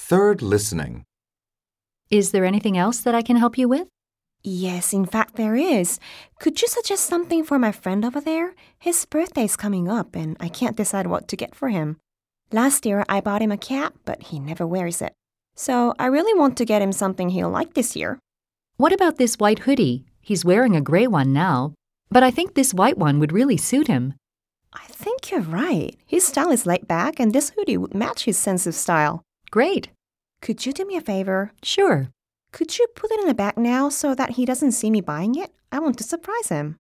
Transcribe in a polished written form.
Third listening. Is there anything else that I can help you with? Yes, in fact, there is. Could you suggest something for my friend over there? His birthday's coming up, and I can't decide what to get for him. Last year, I bought him a cap, but he never wears it. So I really want to get him something he'll like this year. What about this white hoodie? He's wearing a gray one now, but I think this white one would really suit him. I think you're right. His style is laid back, and this hoodie would match his sense of style. Great. Could you do me a favor? Sure. Could you put it in a bag now so that he doesn't see me buying it? I want to surprise him.